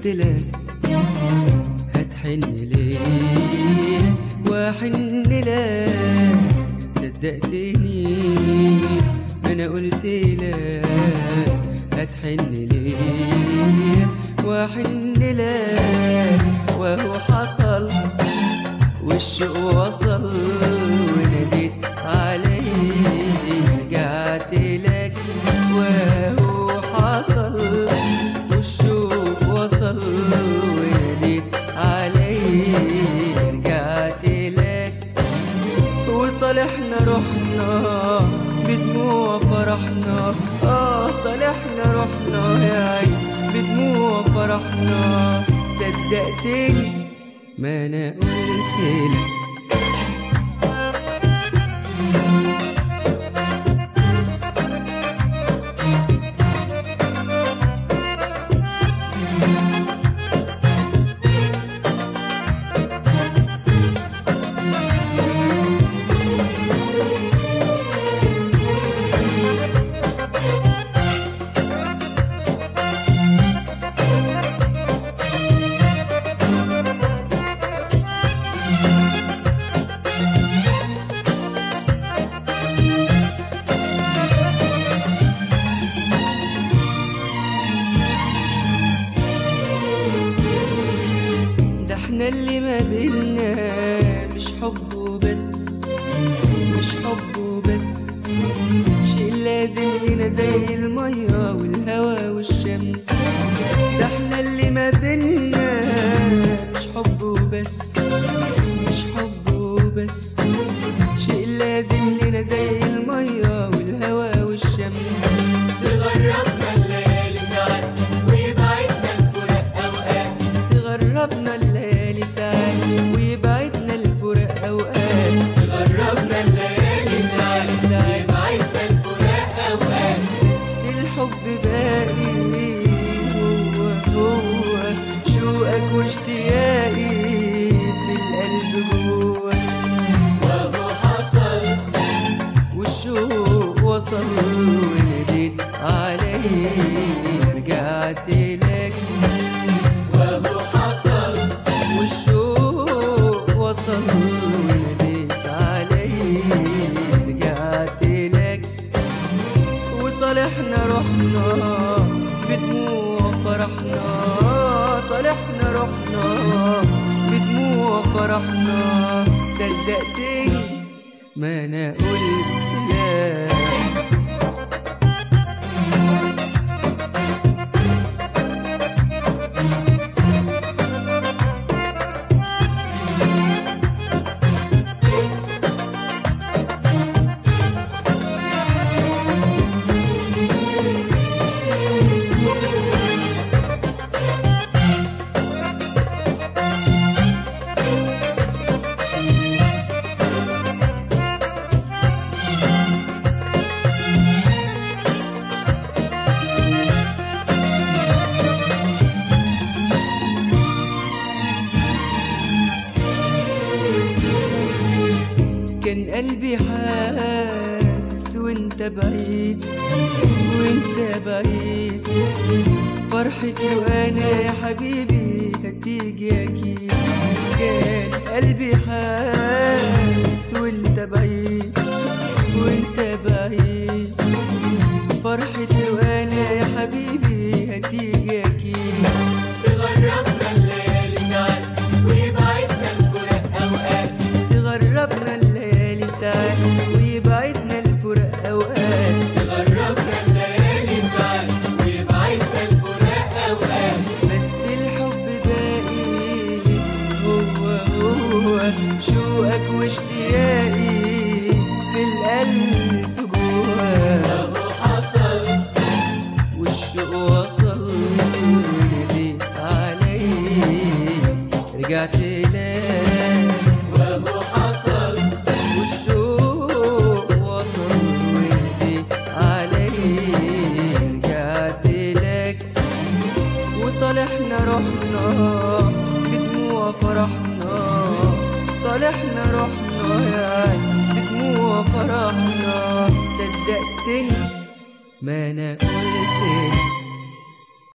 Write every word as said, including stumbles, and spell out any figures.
قلتلك هتحن ليه واحن لك، صدقتني ما انا قلتلك هتحن ليه واحن لك، وهو حصل والشوق وصل وناديت عليك رجعت لك، وهو حصل والشوق وصل وناديت عليك رجعت لك، وصالحنا رحنا بدموع فرحنا، اه صالحنا رحنا يا عين بدموع فرحنا، صدقتني ما انا قلتلك. احنا اللي ما بينا مش حب وبس، مش حب وبس، شيء لازم لنا زي المية والهوا والشمس، ده احنا اللي ما بينا مش حب وبس، مش حب وبس، شيء لازم لنا زي المية والهوا والشمس، تغربنا الليالي ساعات ويبعدنا الفراق اوقات، تغربنا الليالي ساعات ويبعدنا الفراق اوقات، تغربنا الليالي ساعات ويبعدنا الفراق اوقات، بس الحب باقي هو هو شوقك واشتياقي في القلب جوه، وهو حصل والشوق وصل وناديت عليك رجعت لك، وهو حصل والشوق وصل وناديت عليك رجعت لك، وصالحنا رحنا بدموع فرحنا، صالحنا رحنا بدموع فرحنا، صدقتني ما انا قلتلك. كان قلبي حاسس وانت بعيد وانت بعيد، فرحتي وانا يا حبيبي هتيجي اكيد، كان قلبي حاسس وانت بعيد وانت بعيد، فرحتي وانا يا حبيبي هتيجي اكيد، تغربنا الليالي ساعات ويبعدنا الفراق اوقات، تغربنا الليالي ساعات ويبعدنا الفراق اوقات، تغربنا الليالي ساعات ويبعدنا الفراق اوقات، بس الحب باقي هو هو شوقك واشتياقي في القلب جوه، وهو حصل والشوق وصل وناديت عليك رجعت لك، وهو حصل والشوق وصل وناديت عليك رجعت لك، وصالحنا رحنا بدموع فرحنا، صالحنا رحنا يا بدموع فرحنا، صدقتني ما انا قلت